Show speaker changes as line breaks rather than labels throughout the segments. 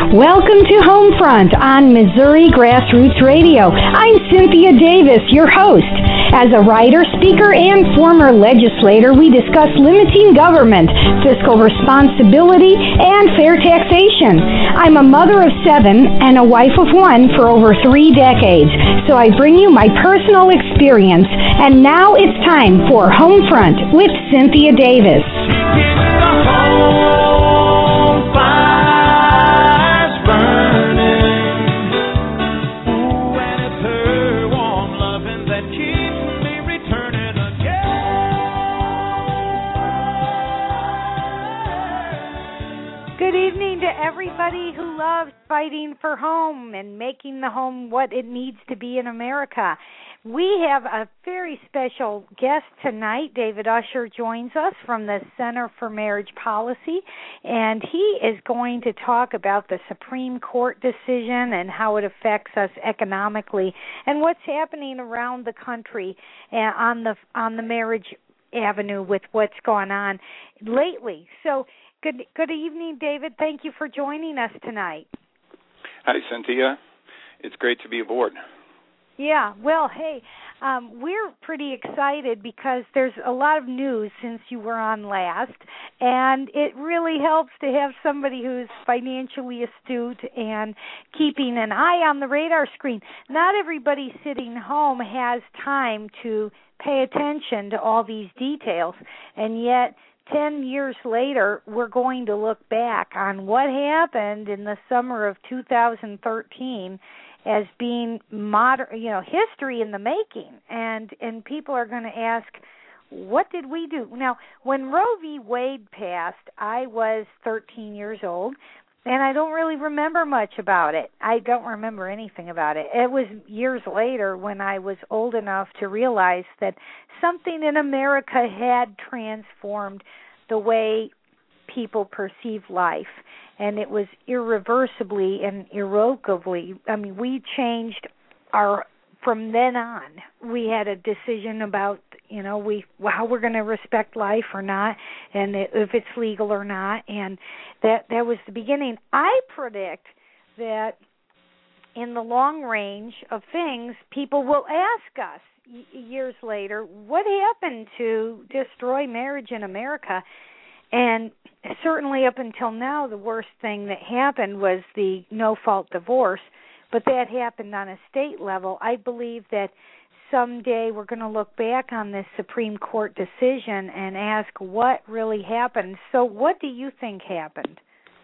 Welcome to Homefront on Missouri Grassroots Radio. I'm Cynthia Davis, your host. As a writer, speaker, and former legislator, we discuss limiting government, fiscal responsibility, and fair taxation. I'm a mother of 7 and a wife of 1 for over 3 decades, so I bring you my personal experience. And now it's time for Homefront with Cynthia Davis.
Everybody who loves fighting for home and making the home what it needs to be in America. We have a very special guest tonight. David Usher joins us from the Center for Marriage Policy, and he is going to talk about the Supreme Court decision and how it affects us economically and what's happening around the country on the marriage avenue with what's gone on lately. So Good evening, David. Thank you for joining us tonight.
Hi, Cynthia. It's great to be aboard.
Yeah, well, hey, we're pretty excited because there's a lot of news since you were on last, and it really helps to have somebody who's financially astute and keeping an eye on the radar screen. Not everybody sitting home has time to pay attention to all these details, and yet 10 years later, we're going to look back on what happened in the summer of 2013 as being history in the making. And people are going to ask, what did we do? Now, when Roe v. Wade passed, I was 13 years old, and I don't really remember much about it. I don't remember anything about it. It was years later when I was old enough to realize that something in America had transformed the way people perceive life, and it was irreversibly and irrevocably. I mean, we changed from then on. We had a decision about, how we're going to respect life or not, and if it's legal or not, and that was the beginning. I predict that in the long range of things, people will ask us years later, what happened to destroy marriage in America? And certainly up until now, the worst thing that happened was the no-fault divorce, but that happened on a state level. I believe that someday we're going to look back on this Supreme Court decision and ask what really happened. So what do you think happened?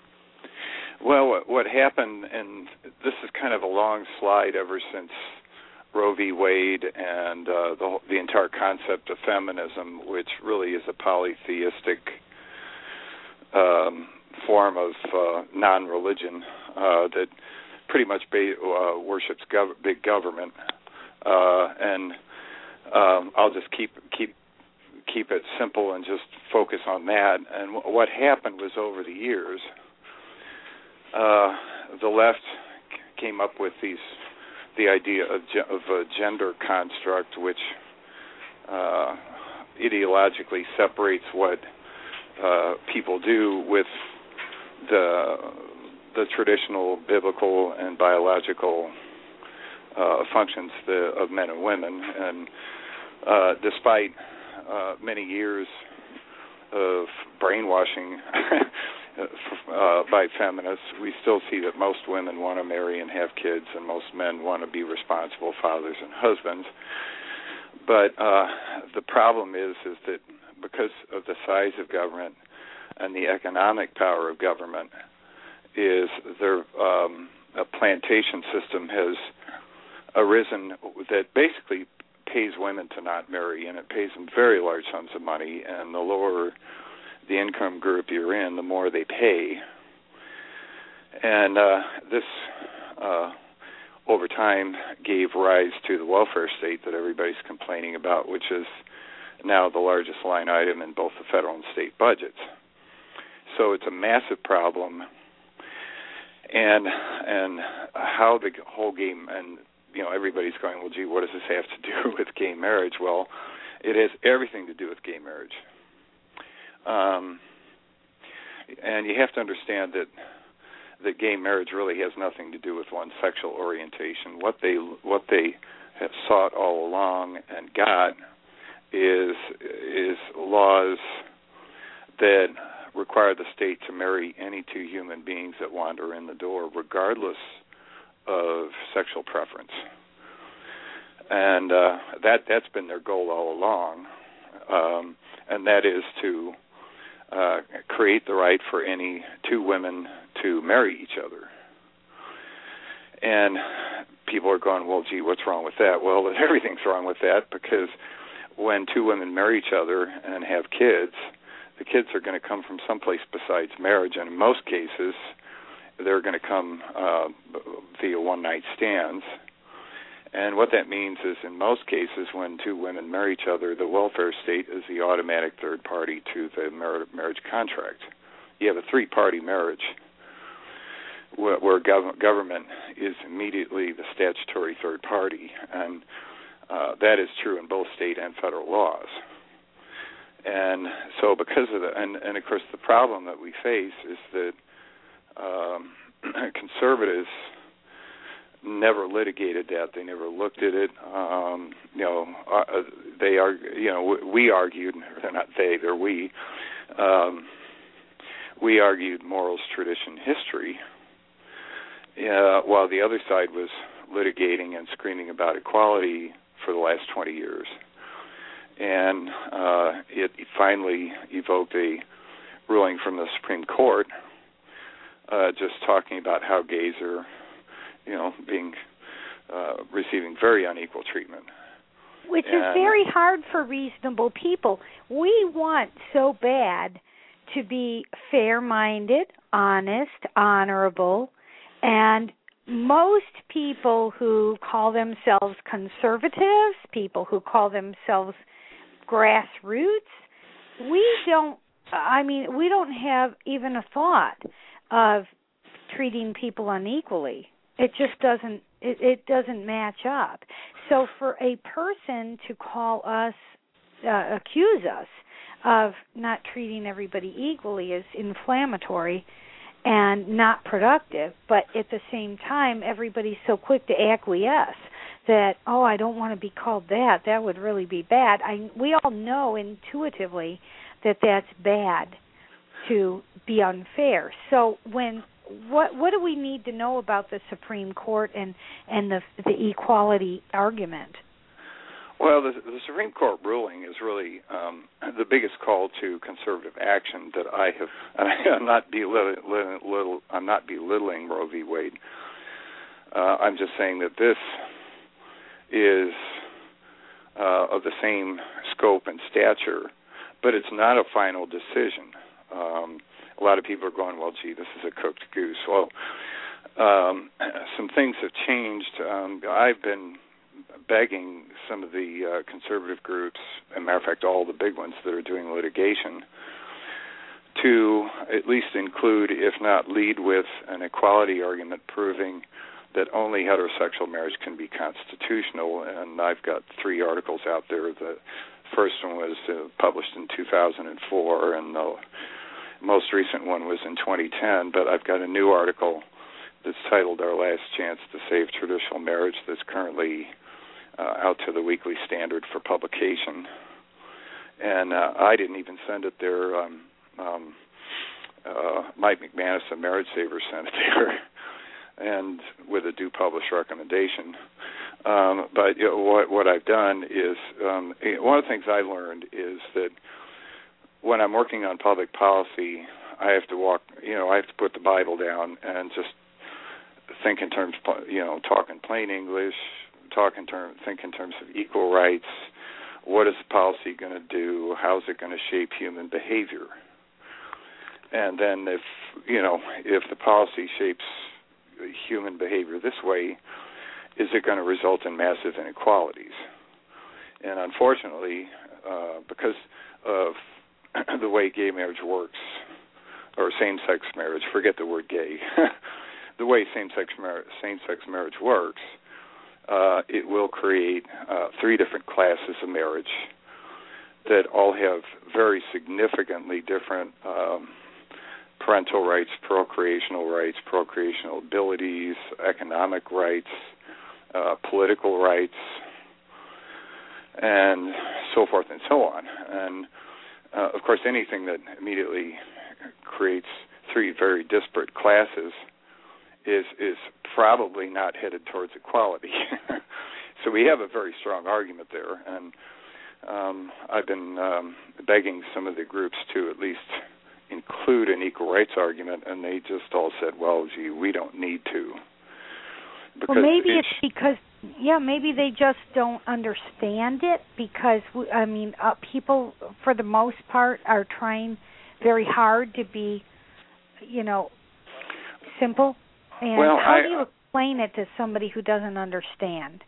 Well, what happened, and this is kind of a long slide ever since Roe v. Wade and the entire concept of feminism, which really is a polytheistic form of non-religion that pretty much worships big government, and I'll just keep it simple and just focus on that. And what happened was, over the years, the left came up with the idea of a gender construct, which ideologically separates what people do with the traditional biblical and biological functions of men and women. And despite many years of brainwashing by feminists, we still see that most women want to marry and have kids, and most men want to be responsible fathers and husbands. But the problem is that because of the size of government and the economic power of government, is there a plantation system has arisen that basically pays women to not marry, and it pays them very large sums of money, and the lower the income group you're in, the more they pay. And this, over time, gave rise to the welfare state that everybody's complaining about, which is now the largest line item in both the federal and state budgets. So it's a massive problem. And how the whole game, and everybody's going, well, gee, what does this have to do with gay marriage? Well, it has everything to do with gay marriage. And you have to understand that that gay marriage really has nothing to do with one's sexual orientation. What they have sought all along and got is laws that require the state to marry any two human beings that wander in the door, regardless of sexual preference. And that's been their goal all along, and that is to create the right for any two women to marry each other. And people are going, well, gee, what's wrong with that? Well, everything's wrong with that, because when two women marry each other and have kids, the kids are going to come from someplace besides marriage, and in most cases, they're going to come via one-night stands. And what that means is, in most cases, when two women marry each other, the welfare state is the automatic third party to the marriage contract. You have a three-party marriage where government is immediately the statutory third party, and that is true in both state and federal laws. And so because of that, and of course the problem that we face is that conservatives never litigated that. They never looked at it. They are, we argued, they're not they, they're we. We argued morals, tradition, history, while the other side was litigating and screaming about equality for the last 20 years. And it finally evoked a ruling from the Supreme Court just talking about how gays are, being receiving very unequal treatment.
Which is very hard for reasonable people. We want so bad to be fair-minded, honest, honorable, and most people who call themselves conservatives, people who call themselves grassroots, we don't have even a thought of treating people unequally. It just doesn't. It doesn't match up. So for a person to call us, accuse us of not treating everybody equally is inflammatory and not productive. But at the same time, everybody's so quick to acquiesce that, I don't want to be called that. That would really be bad. We all know intuitively that that's bad, to be unfair. So what do we need to know about the Supreme Court and the equality argument?
Well, the Supreme Court ruling is really the biggest call to conservative action that I have. I'm not belittling Roe v. Wade. I'm just saying that this is of the same scope and stature, but it's not a final decision. A lot of people are going, well, gee, this is a cooked goose. Well, some things have changed. I've been begging some of the conservative groups, as a matter of fact, all the big ones that are doing litigation, to at least include, if not lead with, an equality argument proving that only heterosexual marriage can be constitutional. And I've got 3 articles out there. The first one was published in 2004, and the most recent one was in 2010. But I've got a new article that's titled Our Last Chance to Save Traditional Marriage that's currently out to the Weekly Standard for publication. And I didn't even send it there. Mike McManus of Marriage Savers sent it there, and with a due publish recommendation. But what I've done is, one of the things I learned is that when I'm working on public policy, I have to I have to put the Bible down and just think in terms, talk in plain English, think in terms of equal rights. What is the policy going to do? How is it going to shape human behavior? And then if the policy shapes human behavior this way, is it going to result in massive inequalities? And unfortunately, because of the way gay marriage works, or same-sex marriage, forget the word gay, the way same-sex marriage works, it will create 3 different classes of marriage that all have very significantly different parental rights, procreational abilities, economic rights, political rights, and so forth and so on. And, of course, anything that immediately creates three very disparate classes is probably not headed towards equality. So we have a very strong argument there, and I've been begging some of the groups to at least include an equal rights argument, and they just all said, well, gee, we don't need to.
Well, maybe it's because, maybe they just don't understand it because, people, for the most part, are trying very hard to be, simple. And how do you explain it to somebody who doesn't understand?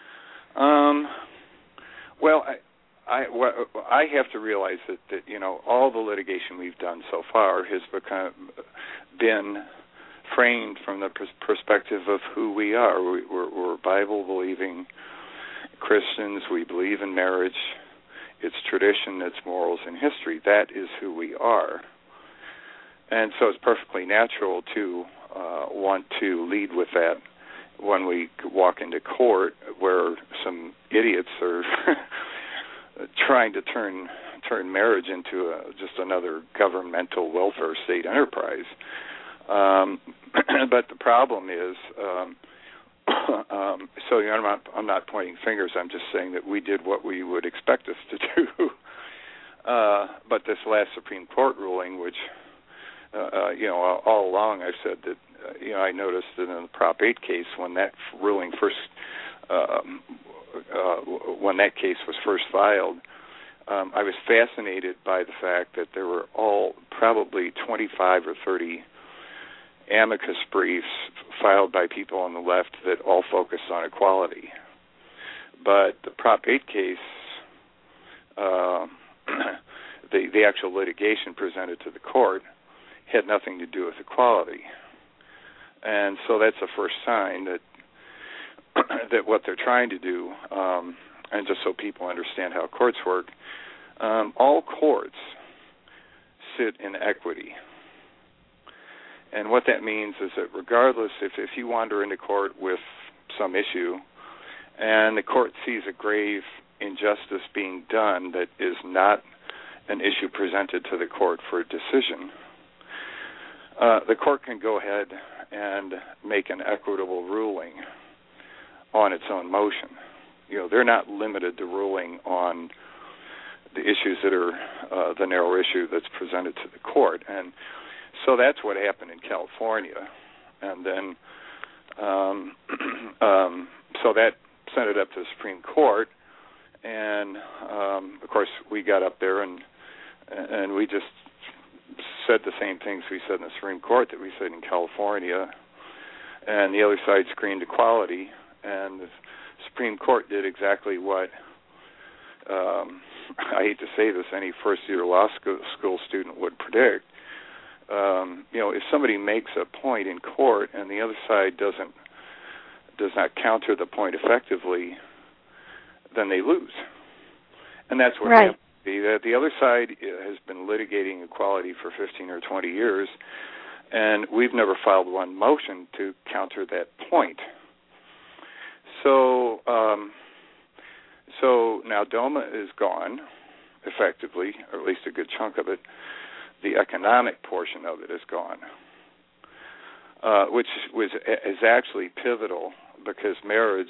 I have to realize that all the litigation we've done so far has been framed from the perspective of who we are. We're Bible-believing Christians. We believe in marriage, its tradition, its morals, and history. That is who we are. And so it's perfectly natural to want to lead with that when we walk into court where some idiots are trying to turn marriage into just another governmental welfare state enterprise. But the problem is, I'm not pointing fingers. I'm just saying that we did what we would expect us to do. But this last Supreme Court ruling, which all along I've said that I noticed that in the Prop 8 case when that ruling first when that case was first filed, I was fascinated by the fact that there were probably 25 or 30 amicus briefs filed by people on the left that all focused on equality. But the Prop 8 case, the actual litigation presented to the court had nothing to do with equality. And so that's the first sign that what they're trying to do, and just so people understand how courts work, all courts sit in equity. And what that means is that regardless, if you wander into court with some issue and the court sees a grave injustice being done that is not an issue presented to the court for a decision, the court can go ahead and make an equitable ruling on its own motion. They're not limited to ruling on the issues that are the narrow issue that's presented to the court. And so that's what happened in California. And then, so that sent it up to the Supreme Court. And, of course, we got up there and we just said the same things we said in the Supreme Court that we said in California. And the other side screamed equality. And the Supreme Court did exactly what, I hate to say this, any first-year law school student would predict. If somebody makes a point in court and the other side does not counter the point effectively, then they lose. And that's what happened. The other side has been litigating equality for 15 or 20 years, and we've never filed one motion to counter that point. So now DOMA is gone, effectively, or at least a good chunk of it. The economic portion of it is gone, which is actually pivotal because marriage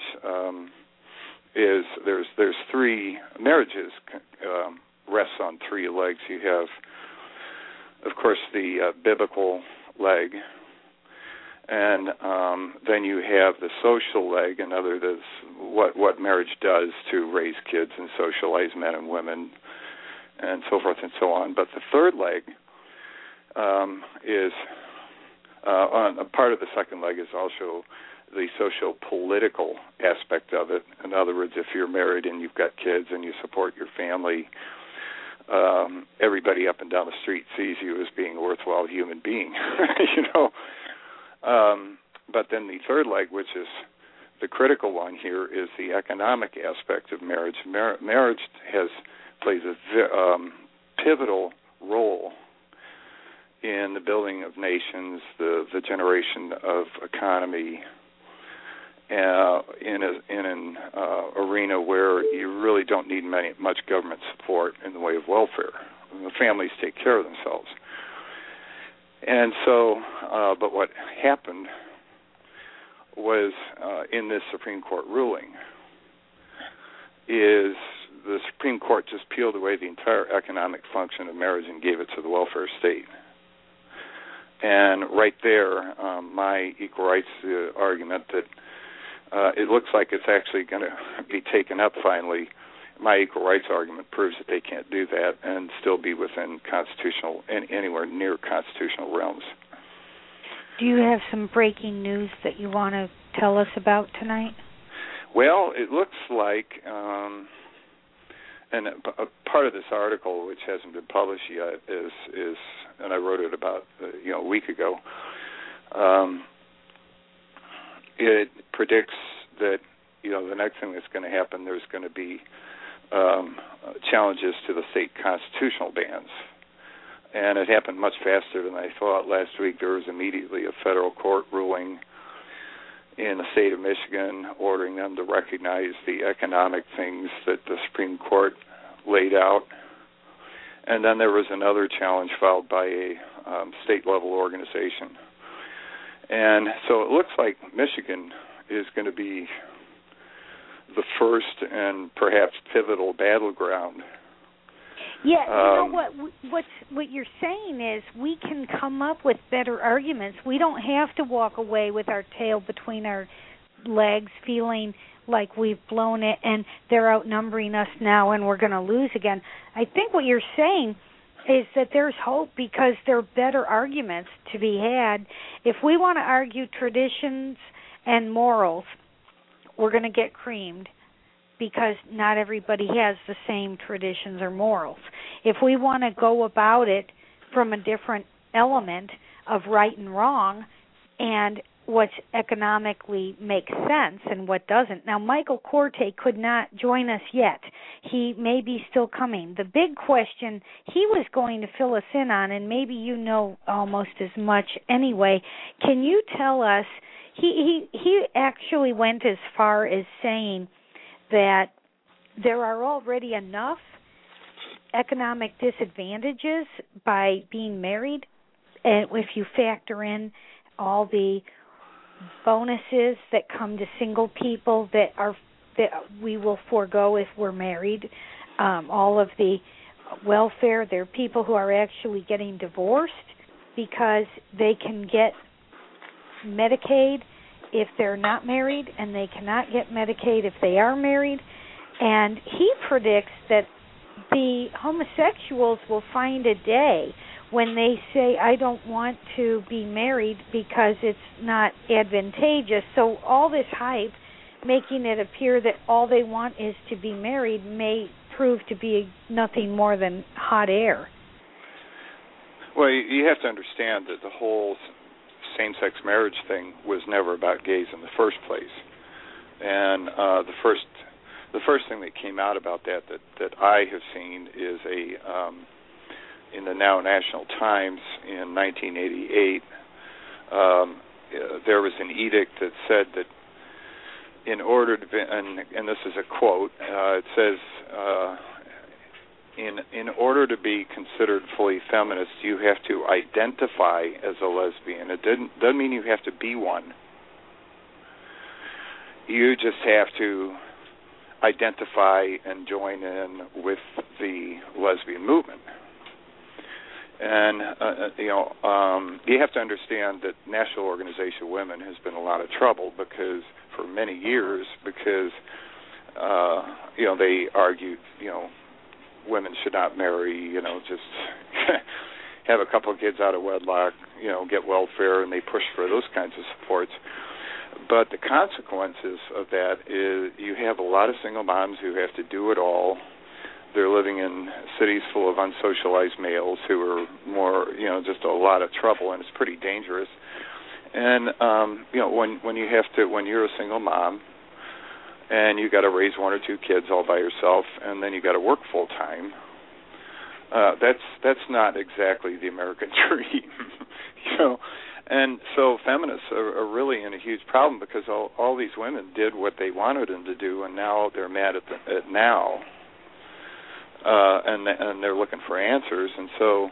there's three marriages rests on three legs. You have, of course, the biblical leg, and then you have the social leg, and what marriage does to raise kids and socialize men and women, and so forth and so on. But the third leg is on a part of the second leg is also the socio-political aspect of it. In other words, if you're married and you've got kids and you support your family, everybody up and down the street sees you as being a worthwhile human being, But then the third leg, which is the critical one here, is the economic aspect of marriage. Marriage plays a pivotal role in the building of nations, the generation of economy, in an arena where you really don't need much government support in the way of welfare. The families take care of themselves. And so, but what happened was in this Supreme Court ruling is the Supreme Court just peeled away the entire economic function of marriage and gave it to the welfare state. And right there, my equal rights argument that it looks like it's actually going to be taken up finally, my equal rights argument proves that they can't do that and still be within constitutional, anywhere near constitutional realms.
Do you have some breaking news that you want to tell us about tonight?
Well, it looks like, and a part of this article, which hasn't been published yet, is and I wrote it about a week ago. It predicts that the next thing that's going to happen, there's going to be challenges to the state constitutional bans. And it happened much faster than I thought. Last week there was immediately a federal court ruling in the state of Michigan ordering them to recognize the economic things that the Supreme Court laid out. And then there was another challenge filed by a state-level organization. And so it looks like Michigan is going to be the first and perhaps pivotal battleground.
Yeah, what you're saying is we can come up with better arguments. We don't have to walk away with our tail between our legs feeling like we've blown it and they're outnumbering us now and we're going to lose again. I think what you're saying is that there's hope because there are better arguments to be had. If we want to argue traditions and morals, we're going to get creamed because not everybody has the same traditions or morals. If we want to go about it from a different element of right and wrong and what economically makes sense and what doesn't. Now, Michael Corte could not join us yet. He may be still coming. The big question he was going to fill us in on, and maybe you know almost as much anyway, can you tell us, he actually went as far as saying that there are already enough economic disadvantages by being married, and if you factor in all the bonuses that come to single people that we will forego if we're married, all of the welfare. There are people who are actually getting divorced because they can get Medicaid if they're not married, and they cannot get Medicaid if they are married. And he predicts that the homosexuals will find a day when they say, I don't want to be married because it's not advantageous. So all this hype, making it appear that all they want is to be married, may prove to be nothing more than hot air.
Well, you have to understand that the whole same-sex marriage thing was never about gays in the first place. And the first thing that came out about that I have seen is in the now National Times in 1988, there was an edict that said that in order to be, and this is a quote, it says, in order to be considered fully feminist, you have to identify as a lesbian. It doesn't mean you have to be one. You just have to identify and join in with the lesbian movement. And, you have to understand that National Organization of Women has been in a lot of trouble for many years because, they argued, women should not marry, just have a couple of kids out of wedlock, get welfare, and they push for those kinds of supports. But the consequences of that is you have a lot of single moms who have to do it all. They're living in cities full of unsocialized males who are more, just a lot of trouble, and it's pretty dangerous. And when you're a single mom and you got to raise one or two kids all by yourself, and then you got to work full time, that's not exactly the American dream, you know. And so feminists are really in a huge problem because all these women did what they wanted them to do, and now they're mad at now, and they're looking for answers. And so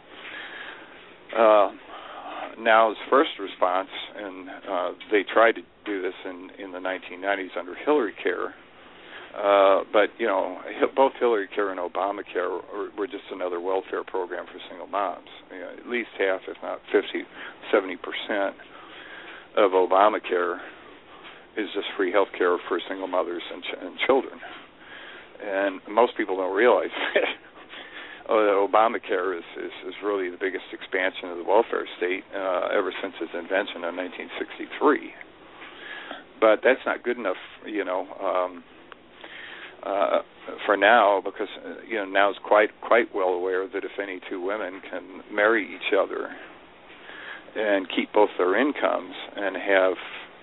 now's first response, and they tried to do this in the 1990s under Hillary Care, but you know, both Hillary Care and Obamacare were just another welfare program for single moms. You know, at least half, if not 50-70% of Obamacare is just free health care for single mothers and children. And most people don't realize that Obamacare is really the biggest expansion of the welfare state ever since its invention in 1963. But that's not good enough, you know, for now, because you know, now is quite well aware that if any two women can marry each other and keep both their incomes and have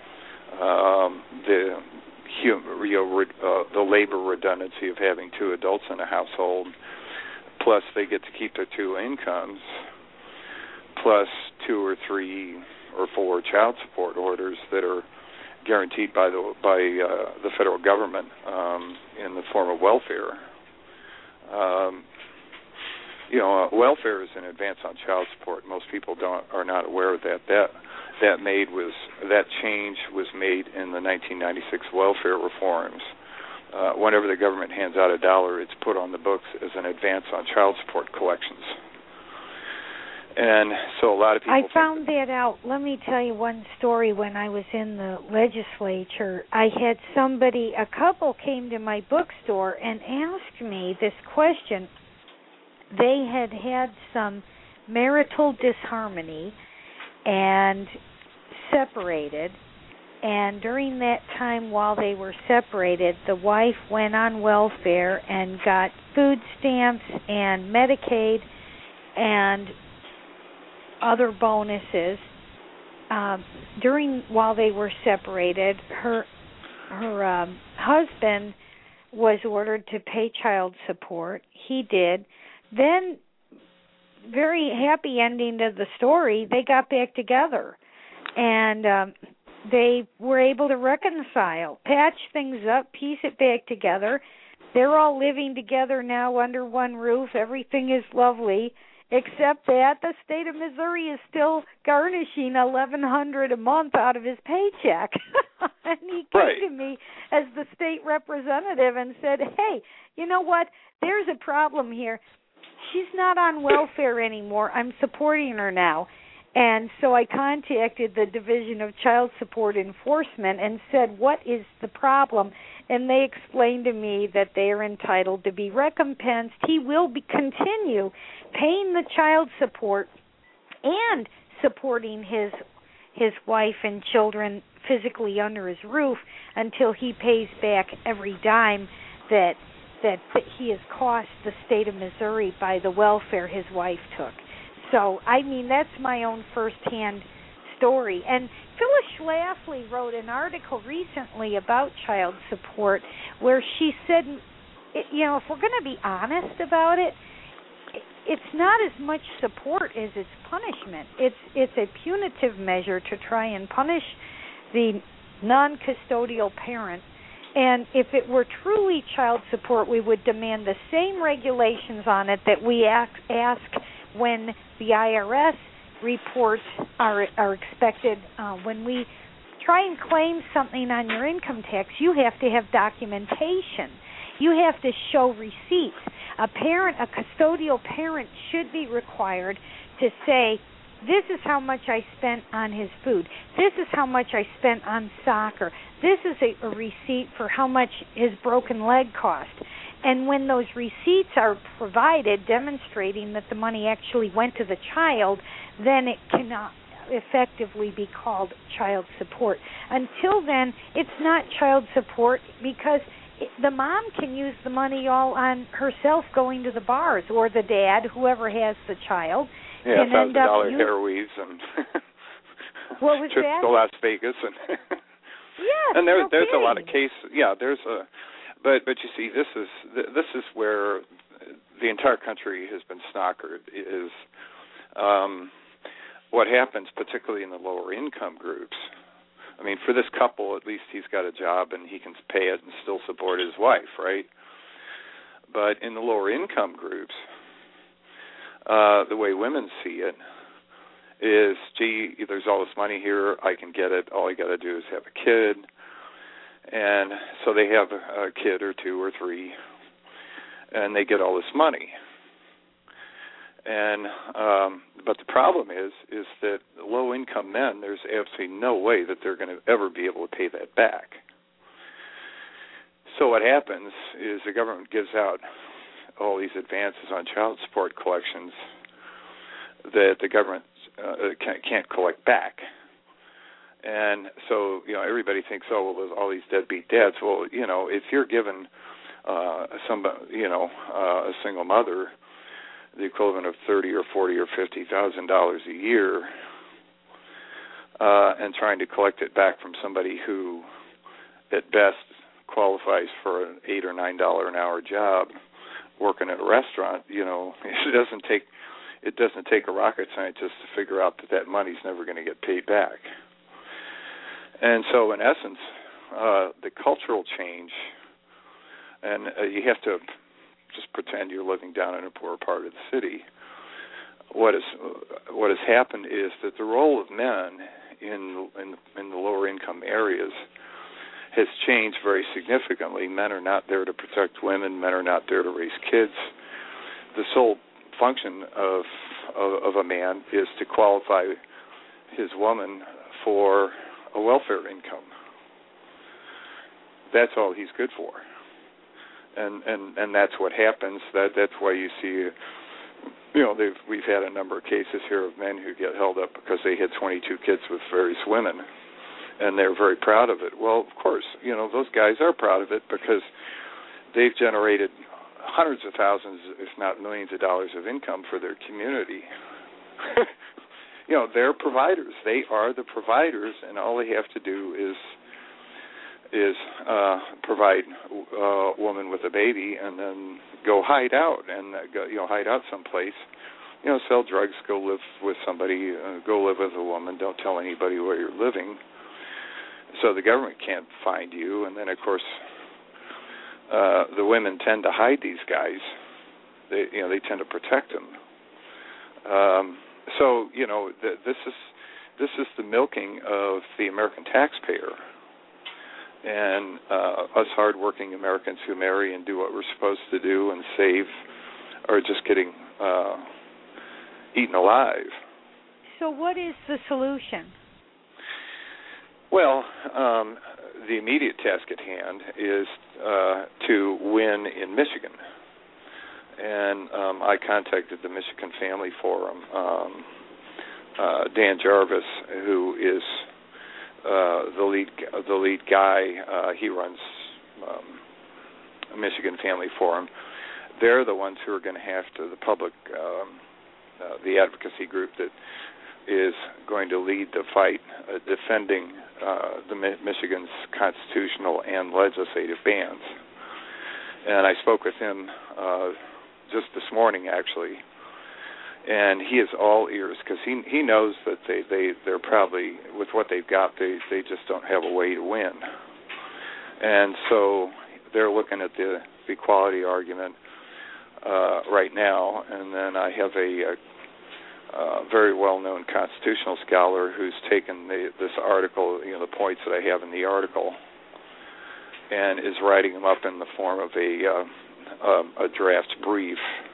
the labor redundancy of having two adults in a household, plus they get to keep their two incomes, plus 2 or 3 or 4 child support orders that are guaranteed by the federal government in the form of welfare. You know, welfare is an advance on child support. Most people are not aware of that. That change was made in the 1996 welfare reforms. Whenever the government hands out $1, it's put on the books as an advance on child support collections. And so a lot of people...
I found that out. Let me tell you one story. When I was in the legislature, I had a couple came to my bookstore and asked me this question. They had some marital disharmony and separated. And during that time while they were separated, the wife went on welfare and got food stamps and Medicaid and other bonuses. While they were separated, her husband was ordered to pay child support. He did. Then, very happy ending to the story, they got back together. And they were able to reconcile, patch things up, piece it back together. They're all living together now under one roof. Everything is lovely, except that the state of Missouri is still garnishing $1,100 a month out of his paycheck. And he came to me as the state representative and said, hey, you know what? There's a problem here. She's not on welfare anymore. I'm supporting her now. And so I contacted the Division of Child Support Enforcement and said, what is the problem? And they explained to me that they are entitled to be recompensed. He will continue paying the child support and supporting his wife and children physically under his roof until he pays back every dime that he has cost the state of Missouri by the welfare his wife took. So, I mean, that's my own firsthand story. And Phyllis Schlafly wrote an article recently about child support where she said, you know, if we're going to be honest about it, it's not as much support as it's punishment. It's a punitive measure to try and punish the non-custodial parent. And if it were truly child support, we would demand the same regulations on it that we ask when the IRS reports are expected. When we try and claim something on your income tax, you have to have documentation. You have to show receipts. A custodial parent should be required to say, this is how much I spent on his food. This is how much I spent on soccer. This is a receipt for how much his broken leg cost. And when those receipts are provided demonstrating that the money actually went to the child, then it cannot effectively be called child support. Until then, it's not child support because the mom can use the money all on herself going to the bars, or the dad, whoever has the child.
Yeah, $1,000 hair weaves and trips to Las Vegas. And
yes,
and there's a lot of cases. Yeah, there's a... But you see, this is where the entire country has been snockered is what happens, particularly in the lower income groups. I mean, for this couple, at least he's got a job and he can pay it and still support his wife, right? But in the lower income groups, the way women see it is, gee, there's all this money here, I can get it, all I got to do is have a kid. And so they have a kid or two or three, and they get all this money. And but the problem is that low-income men, there's absolutely no way that they're going to ever be able to pay that back. So what happens is the government gives out all these advances on child support collections that the government can't collect back. And so, everybody thinks, well, there's all these deadbeat dads. Well, if you're given a single mother the equivalent of $30,000 or $40,000 or $50,000 a year, and trying to collect it back from somebody who, at best, qualifies for an $8 or $9 an hour job working at a restaurant, it doesn't take a rocket scientist to figure out that money's never going to get paid back. And so, in essence, the cultural change, and you have to just pretend you're living down in a poor part of the city. What has happened is that the role of men in the lower income areas has changed very significantly. Men are not there to protect women. Men are not there to raise kids. The sole function of a man is to qualify his woman for a welfare income. That's all he's good for. And that's what happens. That's why you see, we've had a number of cases here of men who get held up because they had 22 kids with various women, and they're very proud of it. Well, of course, those guys are proud of it because they've generated hundreds of thousands, if not millions of dollars of income for their community. They're providers. They are the providers, and all they have to do is provide a woman with a baby and then go hide out and hide out someplace, sell drugs, go live with somebody, go live with a woman, don't tell anybody where you're living, so the government can't find you. And then, of course, the women tend to hide these guys. They tend to protect them. This is the milking of the American taxpayer. And us hardworking Americans who marry and do what we're supposed to do and save are just getting eaten alive.
So what is the solution?
Well, the immediate task at hand is to win in Michigan. And I contacted the Michigan Family Forum, Dan Jarvis, who is the lead guy. He runs Michigan Family Forum. They're the ones who are going to have to, the public, the advocacy group that is going to lead the fight defending Michigan's constitutional and legislative bans. And I spoke with him just this morning, actually, and he is all ears because he knows that they're probably, with what they've got, they just don't have a way to win. And so they're looking at the equality argument right now. And then I have a very well-known constitutional scholar who's taken this article, the points that I have in the article, and is writing them up in the form of a draft brief,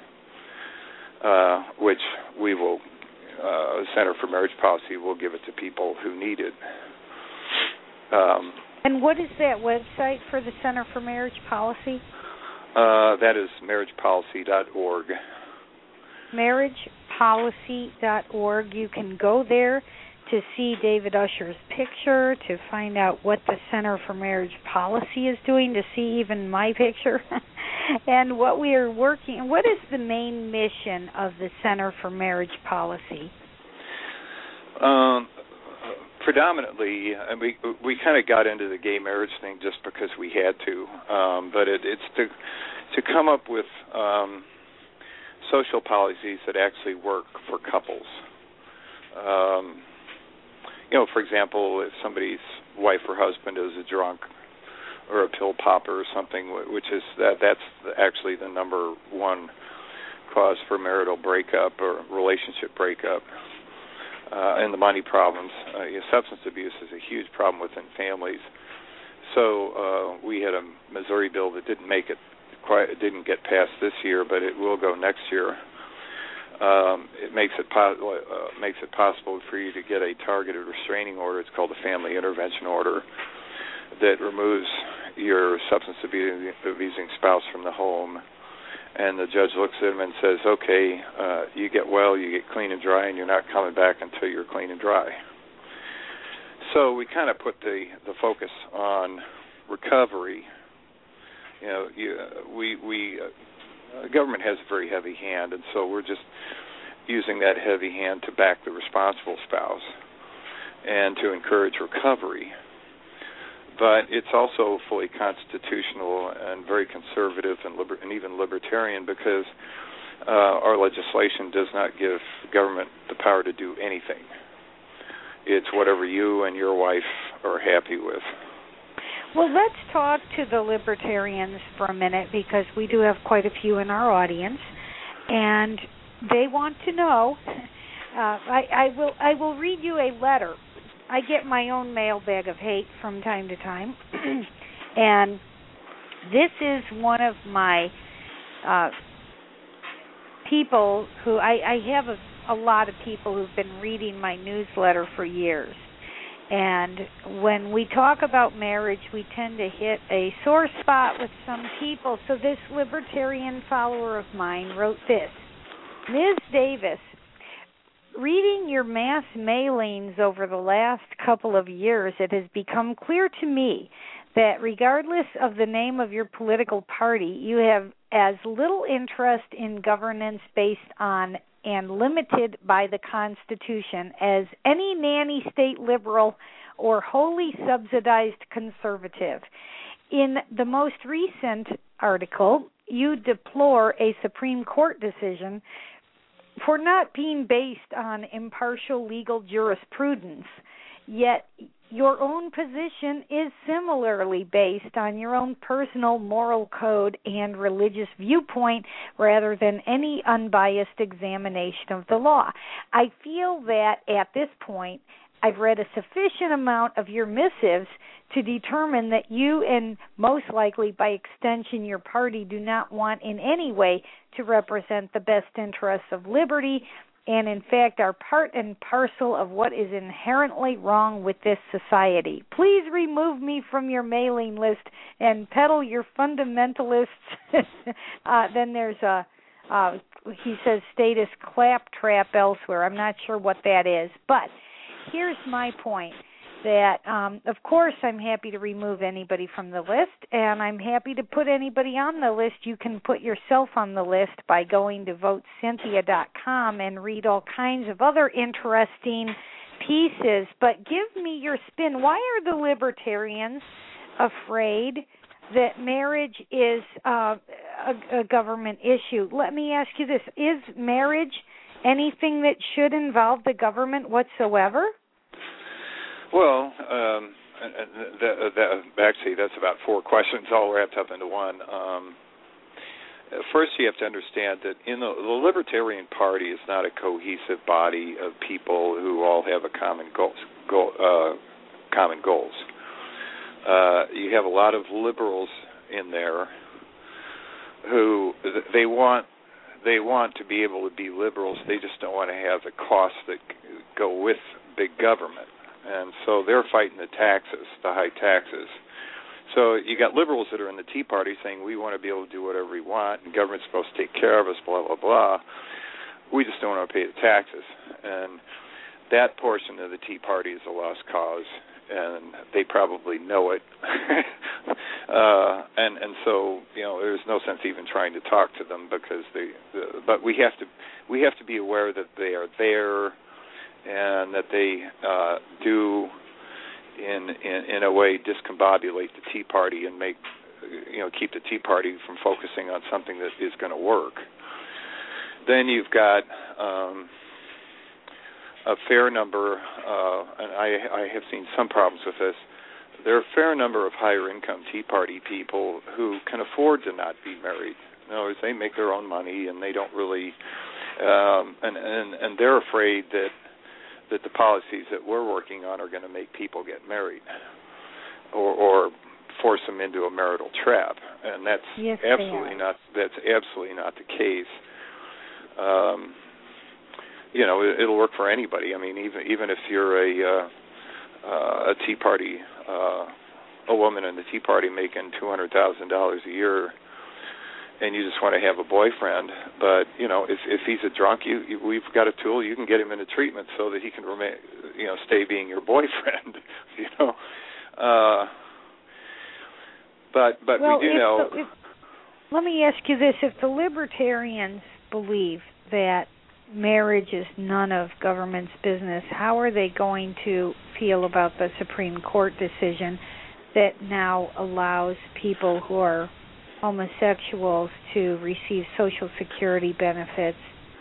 which we will, Center for Marriage Policy will give it to people who need it.
And what is that website for the Center for Marriage Policy?
That is marriagepolicy.org.
marriagepolicy.org. You can go there to see David Usher's picture, to find out what the Center for Marriage Policy is doing, to see even my picture, and what we are working. What is the main mission of the Center for Marriage Policy?
Predominantly, and we kind of got into the gay marriage thing just because we had to, but it's to come up with social policies that actually work for couples. For example, if somebody's wife or husband is a drunk or a pill popper or something, which is that's actually the number one cause for marital breakup or relationship breakup, and the money problems. Substance abuse is a huge problem within families. So we had a Missouri bill that didn't get passed this year, but it will go next year. It makes it possible for you to get a targeted restraining order. It's called a family intervention order that removes your substance abusing spouse from the home, and the judge looks at him and says, okay, you get well, you get clean and dry, and you're not coming back until you're clean and dry. So we kind of put the focus on recovery. Government has a very heavy hand, and so we're just using that heavy hand to back the responsible spouse and to encourage recovery. But it's also fully constitutional and very conservative and even libertarian, because our legislation does not give government the power to do anything. It's whatever you and your wife are happy with.
Well, let's talk to the libertarians for a minute, because we do have quite a few in our audience, and they want to know. I will read you a letter. I get my own mailbag of hate from time to time, and this is one of my people who I have a lot of people who've been reading my newsletter for years. And when we talk about marriage, we tend to hit a sore spot with some people. So this libertarian follower of mine wrote this. Ms. Davis, reading your mass mailings over the last couple of years, it has become clear to me that regardless of the name of your political party, you have as little interest in governance based on and limited by the Constitution as any nanny state liberal or wholly subsidized conservative. In the most recent article, you deplore a Supreme Court decision for not being based on impartial legal jurisprudence, yet your own position is similarly based on your own personal moral code and religious viewpoint rather than any unbiased examination of the law. I feel that at this point I've read a sufficient amount of your missives to determine that you, and most likely by extension your party, do not want in any way to represent the best interests of liberty, and in fact are part and parcel of what is inherently wrong with this society. Please remove me from your mailing list and peddle your fundamentalists. Then there's he says status claptrap elsewhere. I'm not sure what that is. But here's my point. That, of course, I'm happy to remove anybody from the list, and I'm happy to put anybody on the list. You can put yourself on the list by going to votecynthia.com and read all kinds of other interesting pieces. But give me your spin. Why are the libertarians afraid that marriage is a government issue? Let me ask you this. Is marriage anything that should involve the government whatsoever?
Well, actually, that's about four questions all wrapped up into one. First, you have to understand that in the Libertarian Party is not a cohesive body of people who all have a common goals. You have a lot of liberals in there who they want to be able to be liberals. They just don't want to have the costs that go with big government. And so they're fighting the taxes, the high taxes. So you got liberals that are in the Tea Party saying we want to be able to do whatever we want, and government's supposed to take care of us, blah, blah, blah. We just don't want to pay the taxes. And that portion of the Tea Party is a lost cause, and they probably know it. And so, there's no sense even trying to talk to them, because but we have to be aware that they are there, and that they do in a way discombobulate the Tea Party and keep the Tea Party from focusing on something that is going to work. then you've got a fair number, and I have seen some problems with this. There are a fair number of higher income Tea Party people who can afford to not be married. In other words, they make their own money and they don't really, and they're afraid that the policies that we're working on are going to make people get married or force them into a marital trap, and that's absolutely not the case. It'll work for anybody. I mean, even if you're a Tea Party, a woman in the Tea Party making $200,000 a year, and you just want to have a boyfriend, but if he's a drunk, we've got a tool. You can get him into treatment so that he can remain, stay being your boyfriend. But
well,
we do know.
Let me ask you this: if the libertarians believe that marriage is none of government's business, how are they going to feel about the Supreme Court decision that now allows people who are homosexuals to receive Social Security benefits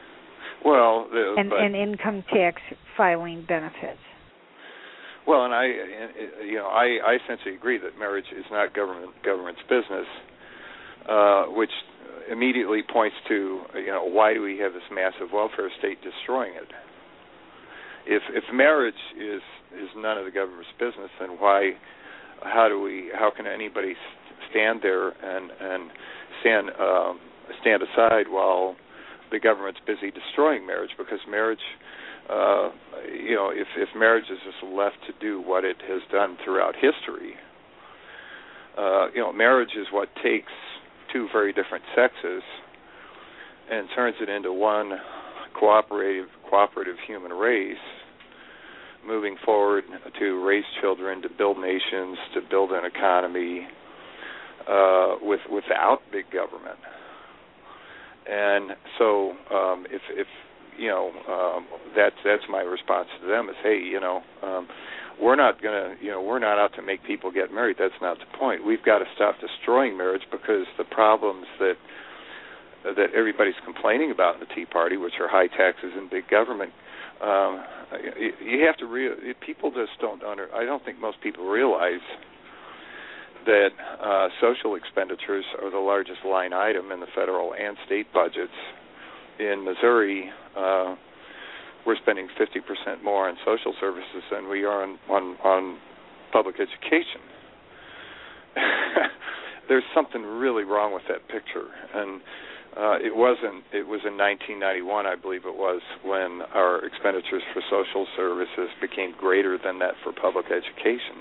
and income tax filing benefits?
Well, and I essentially agree that marriage is not government's business, which immediately points to why do we have this massive welfare state destroying it? If marriage is none of the government's business, then how can anybody stand there and stand aside while the government's busy destroying marriage? Because marriage, if marriage is just left to do what it has done throughout history, marriage is what takes two very different sexes and turns it into one cooperative human race, moving forward to raise children, to build nations, to build an economy without big government. And so, that's my response to them is, hey, we're not out to make people get married. That's not the point. We've got to stop destroying marriage, because the problems that everybody's complaining about in the Tea Party, which are high taxes and big government, you have to people just don't I don't think most people realize that social expenditures are the largest line item in the federal and state budgets. In Missouri, we're spending 50% more on social services than we are on public education. There's something really wrong with that picture, and it was in 1991, I believe it was, when our expenditures for social services became greater than that for public education,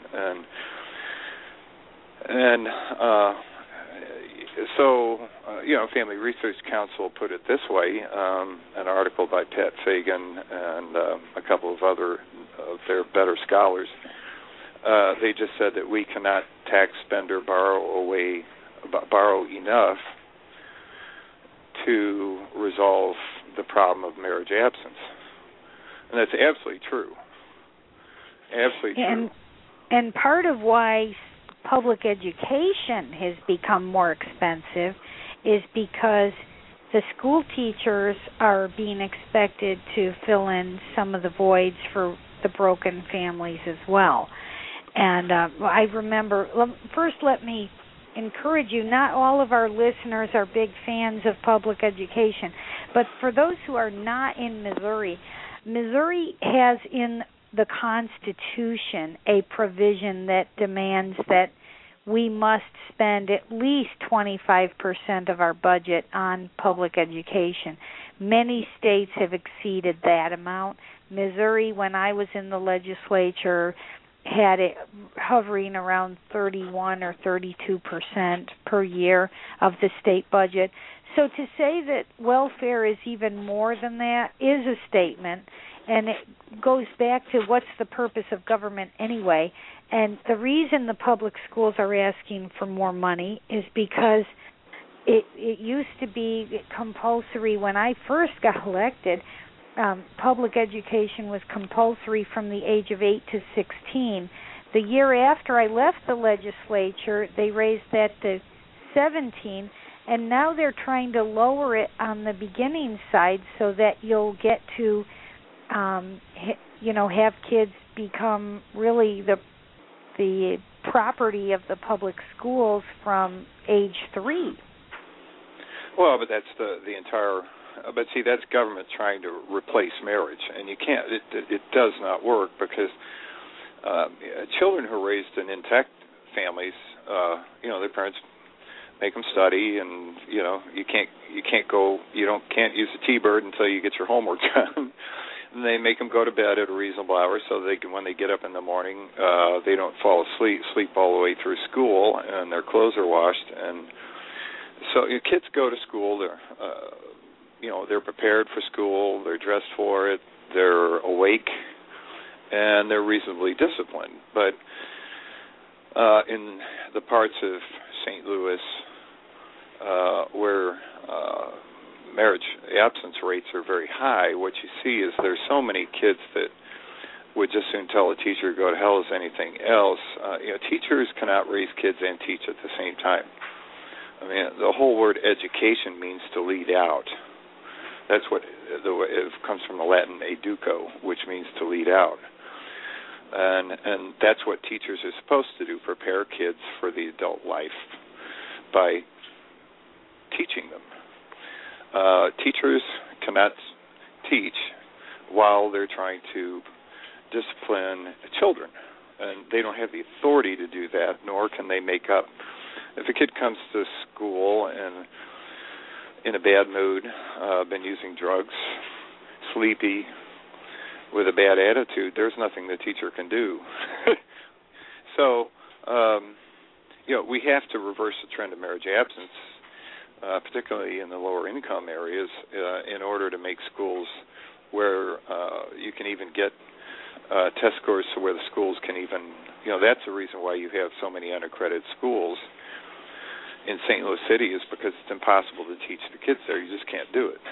So, Family Research Council put it this way, an article by Pat Fagan and a couple of other of their better scholars. They just said that we cannot tax, spend, or borrow enough to resolve the problem of marriage absence. And that's absolutely true. Absolutely true.
And part of why public education has become more expensive is because the school teachers are being expected to fill in some of the voids for the broken families as well. And I remember, first let me encourage you, not all of our listeners are big fans of public education, but for those who are not in Missouri, Missouri has in the Constitution a provision that demands that we must spend at least 25% of our budget on public education. Many states have exceeded that amount. Missouri, when I was in the legislature, had it hovering around 31 or 32% per year of the state budget. So to say that welfare is even more than that is a statement, and it goes back to what's the purpose of government anyway. And the reason the public schools are asking for more money is because it used to be compulsory. When I first got elected, public education was compulsory from the age of 8 to 16. The year after I left the legislature, they raised that to 17, and now they're trying to lower it on the beginning side so that you'll get to, have kids become really the property of the public schools from age 3.
Well, but that's the entire. But see, that's government trying to replace marriage, and you can't. It does not work because children who are raised in intact families, their parents make them study, and you can't use a T-bird until you get your homework done. And they make them go to bed at a reasonable hour so they can, when they get up in the morning, they don't fall sleep all the way through school, and their clothes are washed. And so your kids go to school. They're prepared for school. They're dressed for it. They're awake, and they're reasonably disciplined. But in the parts of St. Louis where marriage absence rates are very high, what you see is there's so many kids that would just soon tell a teacher to go to hell as anything else. Teachers cannot raise kids and teach at the same time. I mean, the whole word education means to lead out. That's what it comes from the Latin educo, which means to lead out. And that's what teachers are supposed to do, prepare kids for the adult life by teaching them. Teachers cannot teach while they're trying to discipline children, and they don't have the authority to do that, nor can they make up. If a kid comes to school and in a bad mood, been using drugs, sleepy, with a bad attitude, there's nothing the teacher can do. So, we have to reverse the trend of marriage absence, particularly in the lower income areas, in order to make schools where you can even get test scores to where the schools can even, that's the reason why you have so many unaccredited schools in St. Louis City, is because it's impossible to teach the kids there. You just can't do it.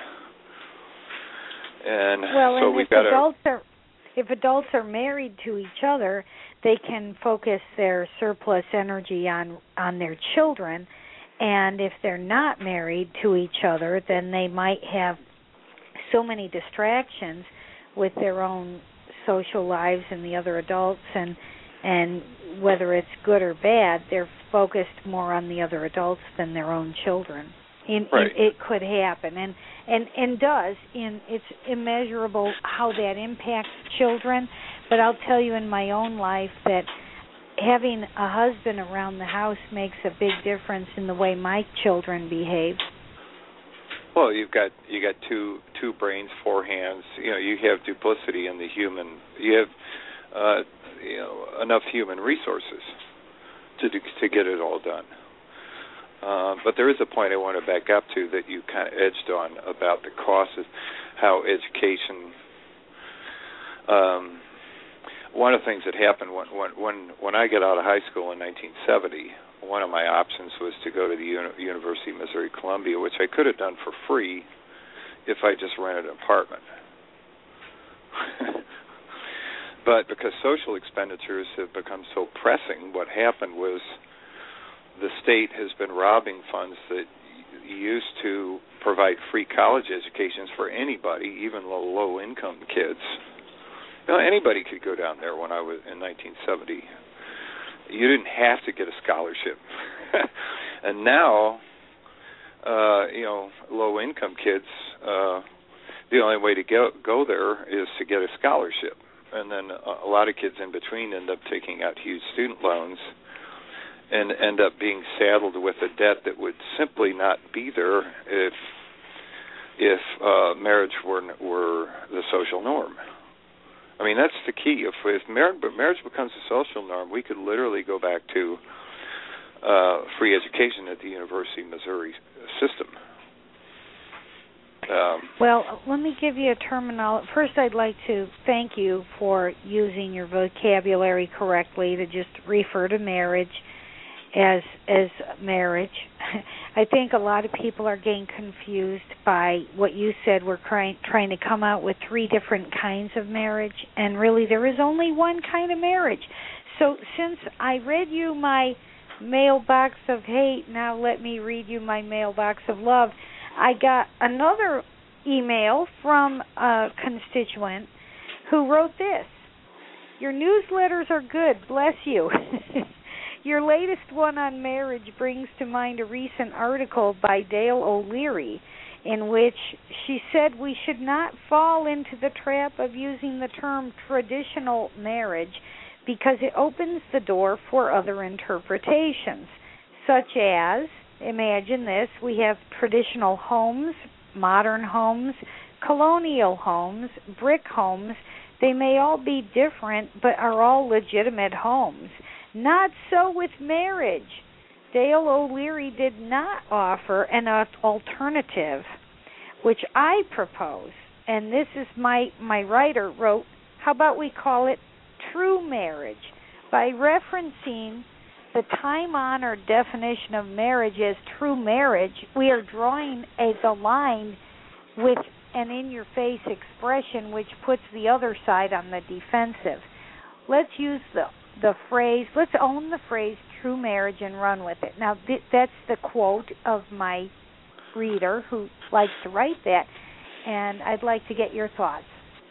And so we've got
if adults are married to each other, they can focus their surplus energy on their children. And if they're not married to each other, then they might have so many distractions with their own social lives and the other adults, and whether it's good or bad, they're focused more on the other adults than their own children.
Right.
It could happen, and does. It's immeasurable how that impacts children, but I'll tell you in my own life that having a husband around the house makes a big difference in the way my children behave.
Well, you got two brains, 4 hands. You have duplicity in the human. You have enough human resources to get it all done. But there is a point I want to back up to that you kind of edged on about the cost of how education. One of the things that happened when I got out of high school in 1970, one of my options was to go to the University of Missouri-Columbia, which I could have done for free if I just rented an apartment. But because social expenditures have become so pressing, what happened was the state has been robbing funds that used to provide free college educations for anybody, even low-income kids. Anybody could go down there when I was in 1970. You didn't have to get a scholarship. And now, low-income kids, the only way to go there is to get a scholarship. And then a lot of kids in between end up taking out huge student loans and end up being saddled with a debt that would simply not be there if marriage were the social norm. I mean, that's the key. If marriage becomes a social norm, we could literally go back to free education at the University of Missouri system.
Well, let me give you a terminology. First, I'd like to thank you for using your vocabulary correctly to just refer to marriage as marriage. I think a lot of people are getting confused by what you said. We're trying to come out with 3 different kinds of marriage, and really there is only one kind of marriage. So since I read you my mailbox of hate. Now let me read you my mailbox of love. I got another email from a constituent who wrote this. Your newsletters are good. Bless you. Your latest one on marriage brings to mind a recent article by Dale O'Leary in which she said we should not fall into the trap of using the term traditional marriage because it opens the door for other interpretations, such as, imagine this, we have traditional homes, modern homes, colonial homes, brick homes. They may all be different, but are all legitimate homes. Not so with marriage. Dale O'Leary did not offer an alternative, which I propose, and this is my writer wrote, how about we call it true marriage? By referencing the time-honored definition of marriage as true marriage, we are drawing the line with an in-your-face expression which puts the other side on the defensive. Let's use the phrase, let's own the phrase true marriage and run with it. Now, that's the quote of my reader who likes to write that, and I'd like to get your thoughts.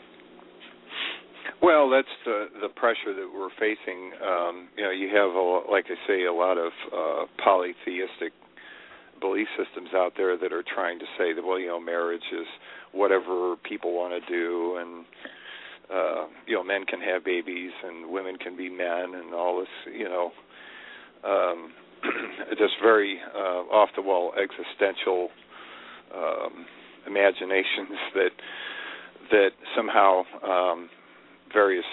Well, that's the pressure that we're facing. You have, like I say, a lot of polytheistic belief systems out there that are trying to say that, well, marriage is whatever people want to do, and men can have babies and women can be men, and all this, just very off-the-wall existential imaginations that somehow various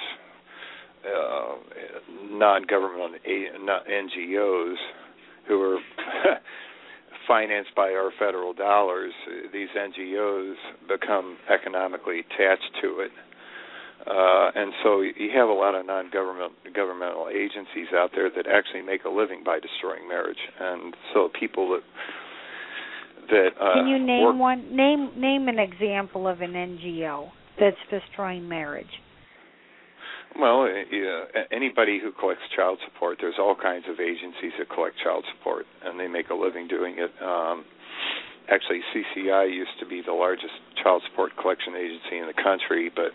non-governmental NGOs who are financed by our federal dollars, these NGOs become economically attached to it. And so you have a lot of non-governmental agencies out there that actually make a living by destroying marriage. And so people that
can you name one? Name an example of an NGO that's destroying marriage.
Well, anybody who collects child support, there's all kinds of agencies that collect child support, and they make a living doing it. Actually, CCI used to be the largest child support collection agency in the country, but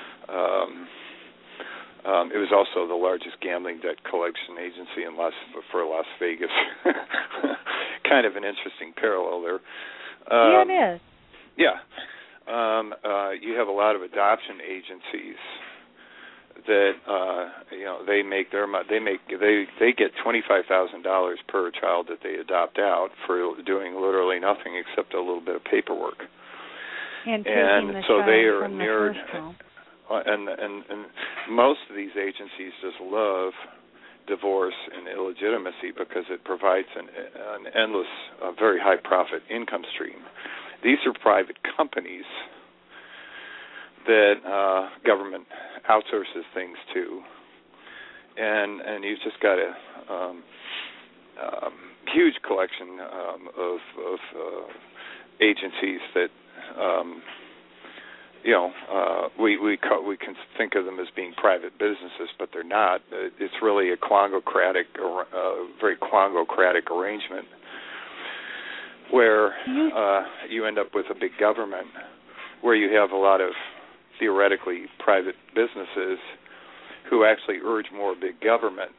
it was also the largest gambling debt collection agency for Las Vegas. Kind of an interesting parallel there.
Yeah, it is.
Yeah. You have a lot of adoption agencies that they get $25,000 per child that they adopt out for doing literally nothing except a little bit of paperwork.
And the
so
child
they are
from
near,
the first home.
And most of these agencies just love divorce and illegitimacy because it provides an endless, very high profit income stream. These are private companies that government outsources things to, and you've just got a huge collection of agencies that we can think of them as being private businesses, but they're not. It's really a very quangocratic arrangement where you end up with a big government where you have a lot of theoretically private businesses who actually urge more big government.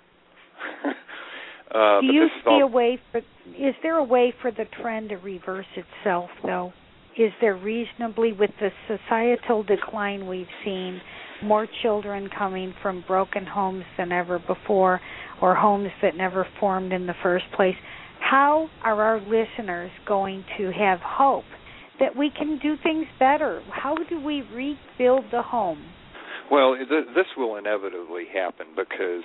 Do you see a way is there a way for the trend to reverse itself, though? Is there reasonably, with the societal decline we've seen, more children coming from broken homes than ever before, or homes that never formed in the first place? How are our listeners going to have hope that we can do things better? How do we rebuild the home?
Well, this will inevitably happen because,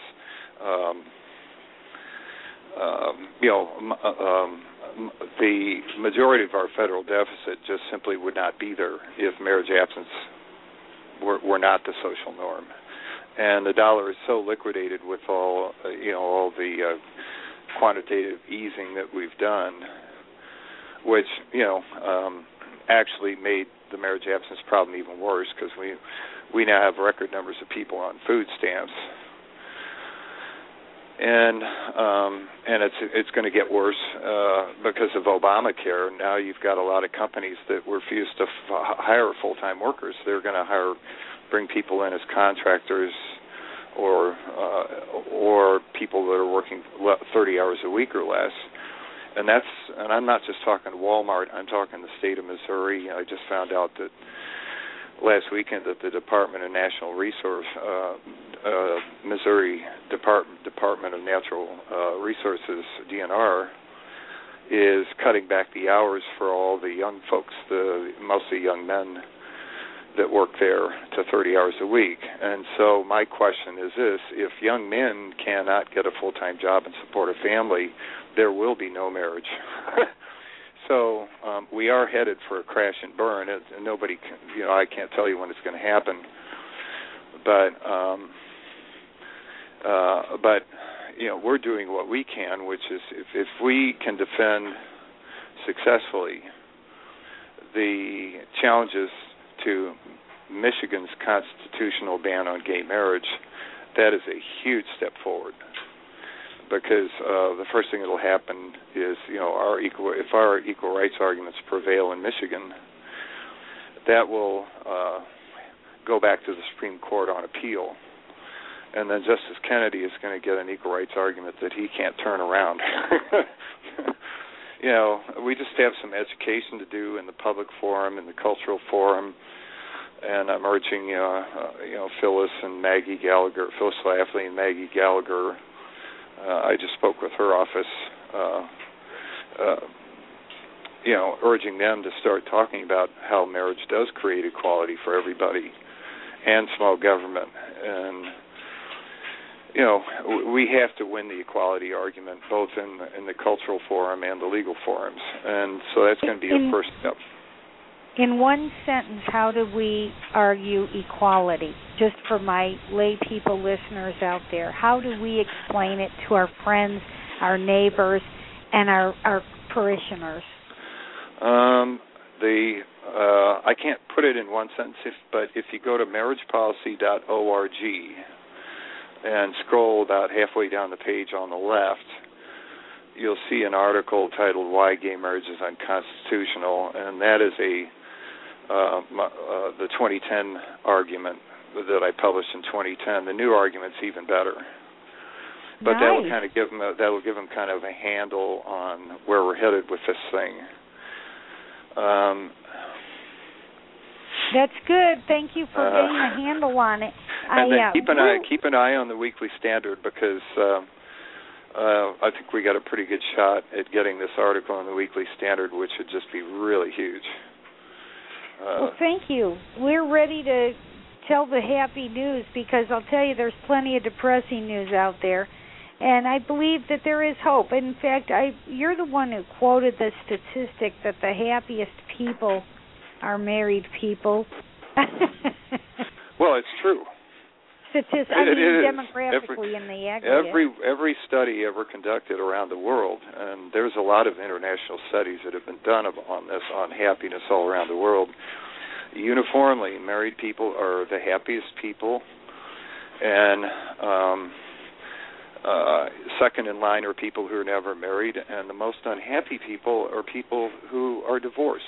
the majority of our federal deficit just simply would not be there if marriage absence were not the social norm. And the dollar is so liquidated with all the quantitative easing that we've done, which, actually made the marriage absence problem even worse because we now have record numbers of people on food stamps. and it's going to get worse because of Obamacare. Now you've got a lot of companies that refuse to hire full-time workers. They're going to bring people in as contractors or people that are working 30 hours a week or less. And I'm not just talking Walmart. I'm talking the state of Missouri. I just found out that last weekend that the Department of Natural Resource, Missouri Department of Natural Resources, DNR, is cutting back the hours for all the young folks, mostly young men that work there, to 30 hours a week. And so my question is this: if young men cannot get a full-time job and support a family, there will be no marriage. So we are headed for a crash and burn. And nobody can, I can't tell you when it's going to happen. But we're doing what we can, which is if we can defend successfully the challenges to Michigan's constitutional ban on gay marriage, that is a huge step forward. Because the first thing that will happen is, if our equal rights arguments prevail in Michigan, that will go back to the Supreme Court on appeal. And then Justice Kennedy is going to get an equal rights argument that he can't turn around. We just have some education to do in the public forum, in the cultural forum, and I'm urging, Phyllis Schlafly and Maggie Gallagher. I just spoke with her office, urging them to start talking about how marriage does create equality for everybody and small government. And, we have to win the equality argument both in the cultural forum and the legal forums. And so that's going to be the first step.
In one sentence, how do we argue equality? Just for my lay people listeners out there, how do we explain it to our friends, our neighbors, and our parishioners?
I can't put it in one sentence, but if you go to marriagepolicy.org and scroll about halfway down the page on the left, you'll see an article titled "Why Gay Marriage is Unconstitutional," and that is the 2010 argument that I published in 2010. The new argument's even better, but
nice.
That'll give them kind of a handle on where we're headed with this thing.
That's good. Thank you for getting a handle on it.
And then keep an eye on the Weekly Standard, because I think we got a pretty good shot at getting this article in the Weekly Standard, which would just be really huge.
Well, thank you. We're ready to tell the happy news, because I'll tell you there's plenty of depressing news out there, and I believe that there is hope. In fact, you're the one who quoted the statistic that the happiest people are married people.
Well, it's true.
Demographically in the aggregate.
Every study ever conducted around the world, and there's a lot of international studies that have been done on this, on happiness all around the world. Uniformly, married people are the happiest people, and second in line are people who are never married, and the most unhappy people are people who are divorced.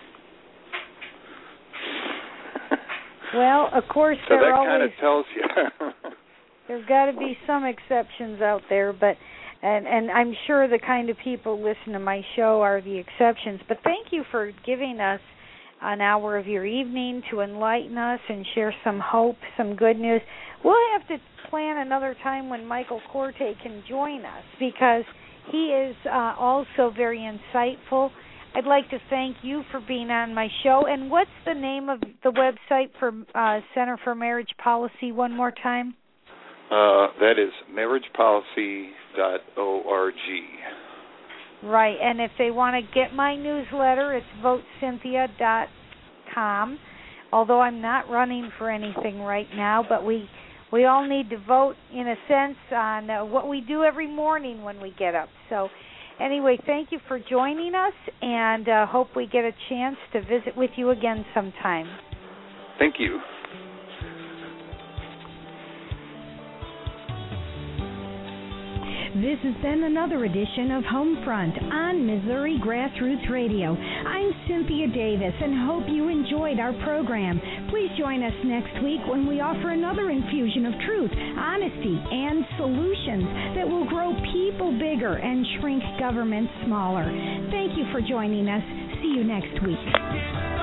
Well, of course,
so that kind of tells you.
There's got to be some exceptions out there, but and I'm sure the kind of people who listen to my show are the exceptions. But thank you for giving us an hour of your evening to enlighten us and share some hope, some good news. We'll have to plan another time when Michael Corte can join us, because he is also very insightful. I'd like to thank you for being on my show. And what's the name of the website for Center for Marriage Policy one more time?
That is marriagepolicy.org.
Right, and if they want to get my newsletter, it's votecynthia.com, although I'm not running for anything right now, but we all need to vote, in a sense, on what we do every morning when we get up. So anyway, thank you for joining us, and hope we get a chance to visit with you again sometime.
Thank you.
This has been another edition of Homefront on Missouri Grassroots Radio. I'm Cynthia Davis and hope you enjoyed our program. Please join us next week when we offer another infusion of truth, honesty, and solutions that will grow people bigger and shrink government smaller. Thank you for joining us. See you next week.